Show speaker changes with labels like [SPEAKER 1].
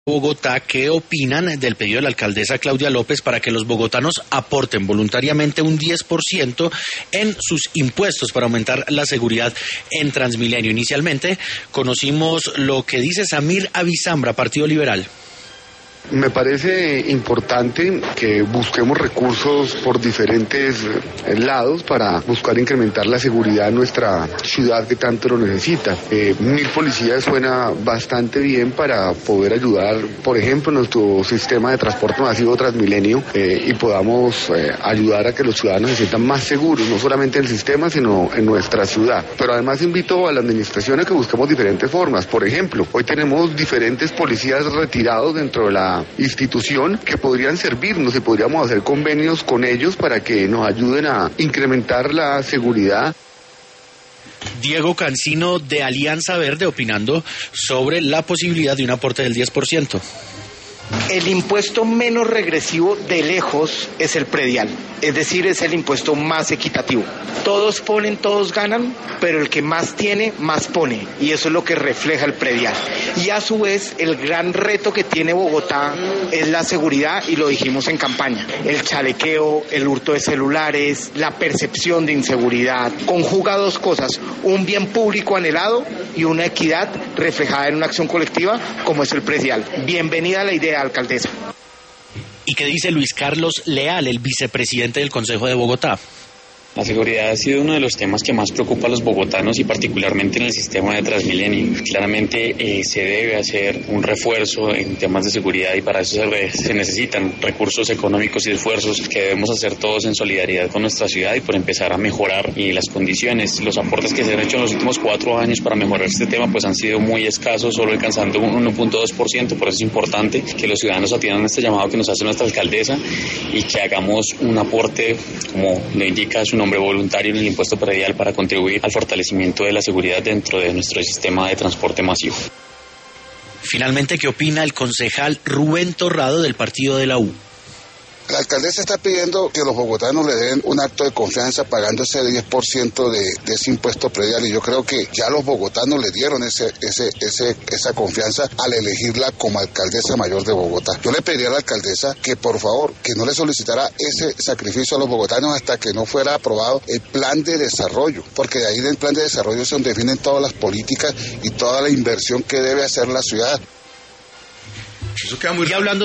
[SPEAKER 1] Bogotá, ¿qué opinan del pedido de la alcaldesa Claudia López para que los bogotanos aporten voluntariamente un 10% en sus impuestos para aumentar la seguridad en Transmilenio? Inicialmente conocimos lo que dice Samir Avisambra, Partido Liberal.
[SPEAKER 2] Me parece importante que busquemos recursos por diferentes lados para buscar incrementar la seguridad en nuestra ciudad que tanto lo necesita. 1000 policías suena bastante bien para poder ayudar, por ejemplo, nuestro sistema de transporte masivo Transmilenio y podamos ayudar a que los ciudadanos se sientan más seguros, no solamente en el sistema, sino en nuestra ciudad. Pero además invito a la administración a que busquemos diferentes formas. Por ejemplo, hoy tenemos diferentes policías retirados dentro de la institución que podrían servirnos y podríamos hacer convenios con ellos para que nos ayuden a incrementar la seguridad.
[SPEAKER 1] Diego Cancino de Alianza Verde opinando sobre la posibilidad de un aporte del 10%.
[SPEAKER 3] El impuesto menos regresivo de lejos es el predial, es decir, es el impuesto más equitativo. Todos ponen, todos ganan, pero el que más tiene, más pone, y eso es lo que refleja el predial. Y a su vez, el gran reto que tiene Bogotá es la seguridad, y lo dijimos en campaña. El chalequeo, el hurto de celulares, la percepción de inseguridad, conjuga dos cosas, un bien público anhelado y una equidad reflejada en una acción colectiva como es el predial. Bienvenida a la idea, alcaldesa.
[SPEAKER 1] ¿Y qué dice Luis Carlos Leal, el vicepresidente del Consejo de Bogotá?
[SPEAKER 4] La seguridad ha sido uno de los temas que más preocupa a los bogotanos y particularmente en el sistema de Transmilenio. Claramente se debe hacer un refuerzo en temas de seguridad y para eso se necesitan recursos económicos y esfuerzos que debemos hacer todos en solidaridad con nuestra ciudad y por empezar a mejorar las condiciones. Los aportes que se han hecho en los últimos 4 años para mejorar este tema pues han sido muy escasos, solo alcanzando un 1.2%, por eso es importante que los ciudadanos atiendan este llamado que nos hace nuestra alcaldesa y que hagamos un aporte, como lo indica su nombre, voluntario en el impuesto predial para contribuir al fortalecimiento de la seguridad dentro de nuestro sistema de transporte masivo.
[SPEAKER 1] Finalmente, ¿qué opina el concejal Rubén Torrado del partido de la U?
[SPEAKER 5] La alcaldesa está pidiendo que los bogotanos le den un acto de confianza pagando ese 10% de ese impuesto predial y yo creo que ya los bogotanos le dieron esa confianza al elegirla como alcaldesa mayor de Bogotá. Yo le pediría a la alcaldesa que por favor que no le solicitara ese sacrificio a los bogotanos hasta que no fuera aprobado el plan de desarrollo, porque de ahí del plan de desarrollo se definen todas las políticas y toda la inversión que debe hacer la ciudad.
[SPEAKER 1] Eso queda muy... Y hablando